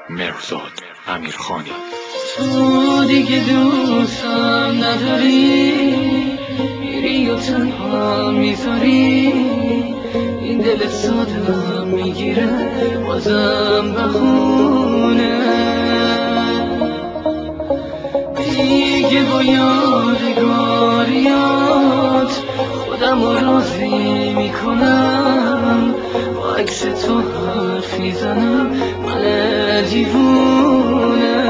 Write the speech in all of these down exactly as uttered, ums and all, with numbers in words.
مرزاد امیرخانی. تو دیگه دوستم نداری، میری و تنها میذاری، این دل سادم میگیره بازم بخونه. دیگه با یادگاریات خودم رو راضی میکنم، با عکس تو حرف میزنم من دیوونه.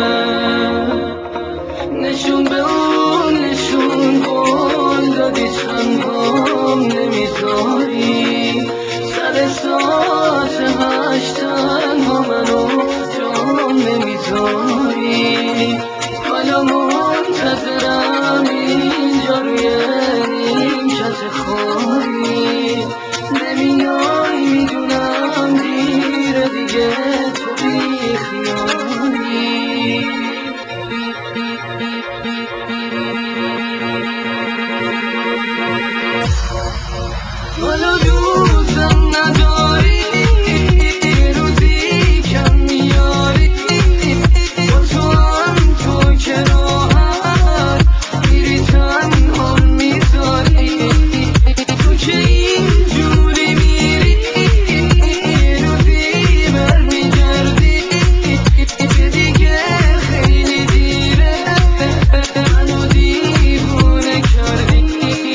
نشون به اون نشون قول دادی تنهام نمیذاری، سر ساعت هشت تنها منو جام نمیذاری. حالا منتظرم اینجا روی نیمکت خالی، نمیای میدونم دیره دیگه تو بی خیالی. حالا دوستم نداری، روزی کم میاری، با تو هم تو که راحت میری تنها میذاری. تو که اینجوری میری روزی برمیگردی، که دیگه خیلی دیره منو دیوونه کردی.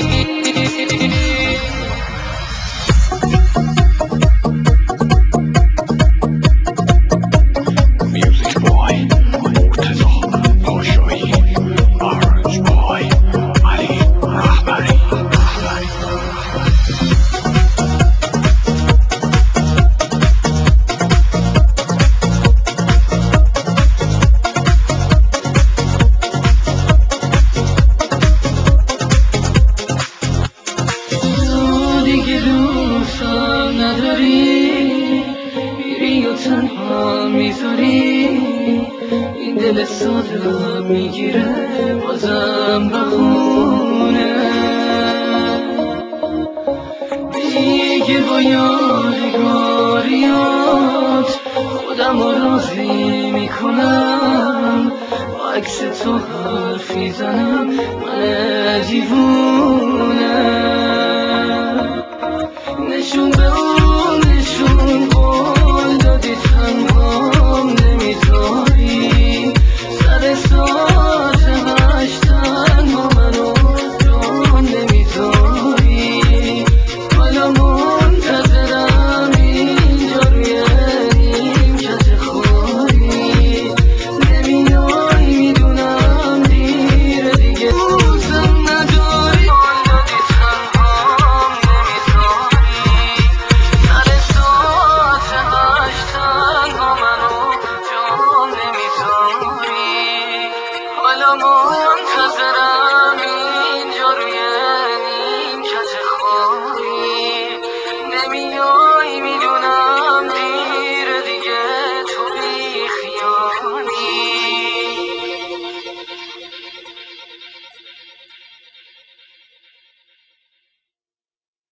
Music boy مرتضی پاشایی، آرنج بای علی رهبری. تو دیگه دوستم نداری، میری و تنها میذاری، این دل سادم میگیره بازم بخونه. دیگه با یادگاریات خودم رو راضی میکنم، با عکس تو حرف میزنم من دیوونه. نشون به اون نشون قول دادی تنهام نمیذاری، سر ساعت هشت تنها منو جام نمیذاری. حالا منتظرم اینجا روی نیمکت خالی، نمیای میدونم دیره دیگه دوستم نداری، قول دادی تنهام نمیذاری، سر ساعت هشت تنها منو جام نمیذاری. حالا منتظرم